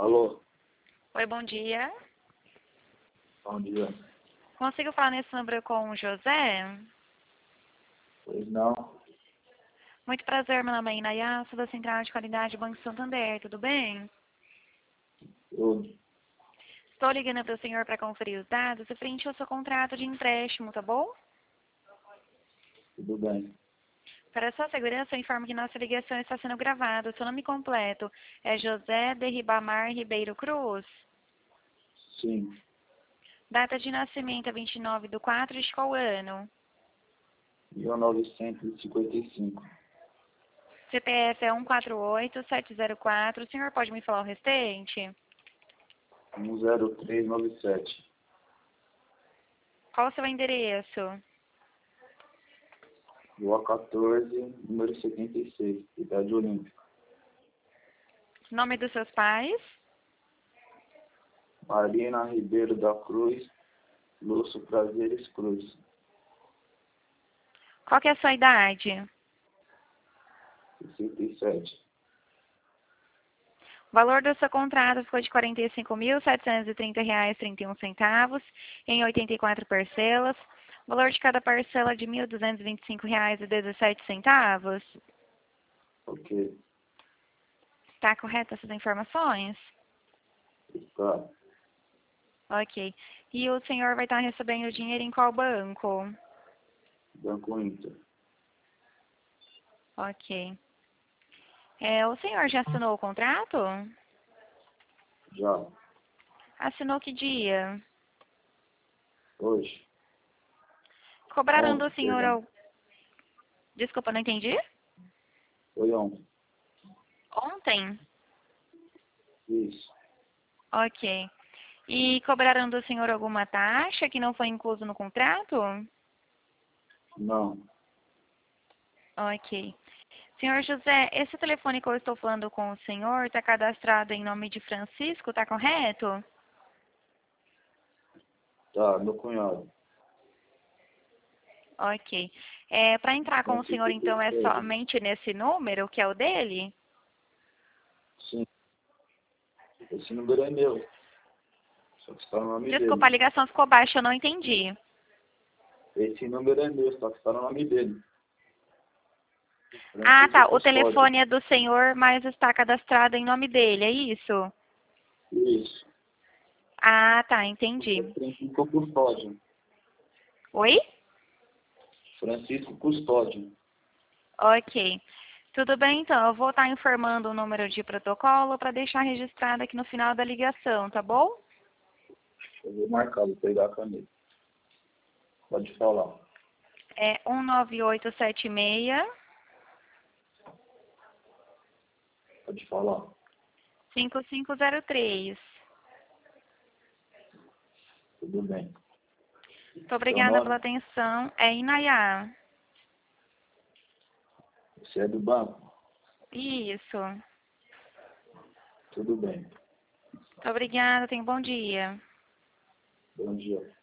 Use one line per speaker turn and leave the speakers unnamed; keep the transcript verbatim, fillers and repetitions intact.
Alô?
Oi, bom dia.
Bom dia.
Consigo falar nesse número com o José?
Pois não.
Muito prazer, meu nome é Inaya, sou da Central de Qualidade do Banco Santander, tudo bem?
Tudo.
Estou ligando para o senhor para conferir os dados referente ao seu contrato de empréstimo, tá bom?
Tudo bem.
Para sua segurança, eu informo que nossa ligação está sendo gravada. O seu nome completo é José de Ribamar Ribeiro Cruz.
Sim.
Data de nascimento é vinte e nove de quatro de qual ano?
mil novecentos e cinquenta e cinco.
C P F é um quatro oito sete zero quatro. O senhor pode me falar o restante?
um zero três nove sete.
Qual o seu endereço?
Rua quatorze, número setenta e seis, Cidade Olímpica.
Nome dos seus pais?
Marina Ribeiro da Cruz, Lúcio Prazeres Cruz.
Qual que é a sua idade?
sessenta e sete.
O valor do seu contrato ficou de quarenta e cinco mil setecentos e trinta reais e trinta e um centavos em oitenta e quatro parcelas. O valor de cada parcela é de mil duzentos e vinte e cinco reais e dezessete centavos.
Ok.
Está correto essas informações?
Está.
Ok. E o senhor vai estar recebendo o dinheiro em qual banco?
Banco Inter.
Ok. É, o senhor já assinou o contrato?
Já.
Assinou que dia?
Hoje.
Cobraram do
Ontem,
senhor...
perdão.
Al- Desculpa, não entendi?
Foi ontem.
Ontem?
Isso.
Ok. E cobraram do senhor alguma taxa que não foi incluso no contrato?
Não.
Ok. Senhor José, esse telefone que eu estou falando com o senhor está cadastrado em nome de Francisco, está correto?
Tá, meu cunhado.
Ok. É, para entrar com o senhor,
Francisco
então, é
Custódio.
somente nesse número, que é o dele?
Sim. Esse número é meu. Só que está no nome
Desculpa, a
dele.
ligação ficou baixa, eu não entendi.
Esse número é meu, só que está no nome dele.
Ah,
Francisco
tá. O
Custódio.
telefone é do senhor, mas está cadastrado em nome dele, é isso?
Isso.
Ah, tá, entendi.
Francisco Custódio.
Oi?
Francisco Custódio.
Ok. Tudo bem, então. Eu vou estar informando o número de protocolo para deixar registrado aqui no final da ligação, tá bom?
Eu vou marcar, vou pegar a caneta. Pode falar.
É um nove oito sete seis,
Pode falar.
cinco cinco zero três.
Tudo bem.
Muito
Seu
obrigada pela
nome?
atenção. É Inayá.
Você é do banco?
Isso.
Tudo bem.
Muito obrigada. Tenha um bom dia.
Bom dia.